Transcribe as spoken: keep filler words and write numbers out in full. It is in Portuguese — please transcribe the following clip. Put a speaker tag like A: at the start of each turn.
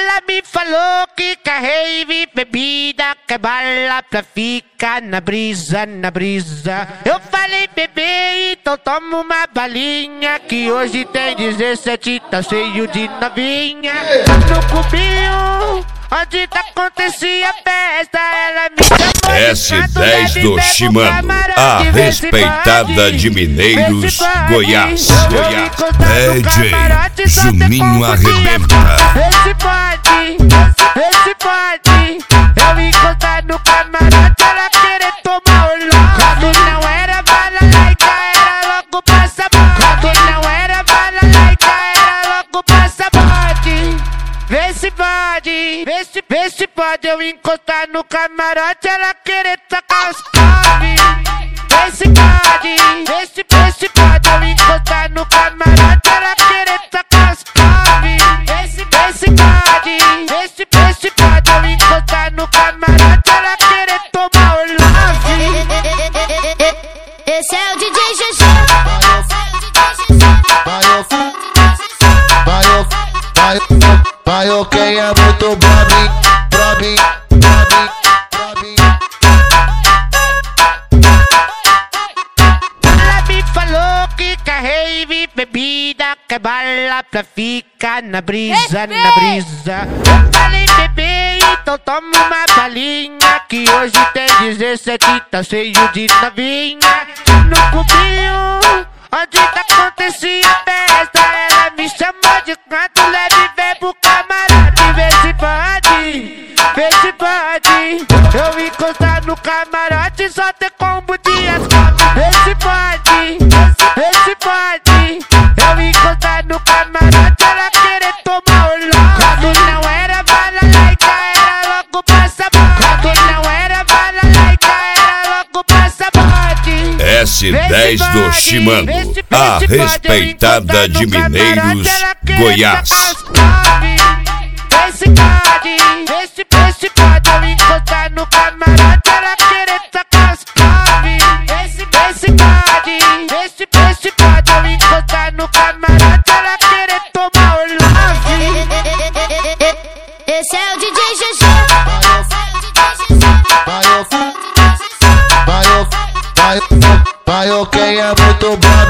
A: Ela me falou que quer rave, bebida, quer bala pra ficar na brisa, na brisa. Eu falei, bebê, então toma uma balinha, que hoje tem dezessete, tá cheio de novinha. No cubinho, onde tá acontecia a festa, ela me chamou
B: S dez do Shimano, a respeitada de Mineiros, Goiás, Goiás. D J Juninho arrebenta.
A: Esse pode, esse pode. Eu encostar no camarote, ela querer tomar o logo. Quando não era bala laica, era logo passaporte. Quando não era bala laica, era logo passaporte. Vê se pode, vê se, vê se pode eu encostar no camarote, ela querer tacar os cove. Vê se pode, vê se, vê se pode eu encostar no camarote, ela querer tacar os cove. Vê se, vê se pode, vê se, vê se pode eu encostar no camarote, ela querer tomar o love.
C: Esse é o D J G G.
D: Vai, ok, é muito brabinho, brabinho, brabinho, brabinho.
A: Ela me falou que quer rave, bebida, quer bala pra ficar na brisa, na brisa. Eu falei, bebê, então toma uma balinha, que hoje tem dezessete, tá cheio de novinha. No cubinho, onde tá acontecia a festa, ela me chamou de canto, leve, vem pro camarote. Vê se pode, vê se pode eu encostar no camarote, só ter combo de asfalto. Vê se pode, vê se pode eu encostar no camarote, ela querer tomar o logo. Quando não era bala laica, era logo passaporte. Quando não era bala laica, era logo passaporte.
B: S dez do Shimano, a respeitada de Mineiros, Goiás.
A: Vê se pode, vê se, vê se pode eu encostar no camarote, ela querer tacar os cove. Vê se, vê se pode, vê se, vê se pode eu encostar no camarote, ela querer tomar o love.
C: Esse é o D J G G.
D: Vai, vai, vai, vai, ok, é muito brabinho.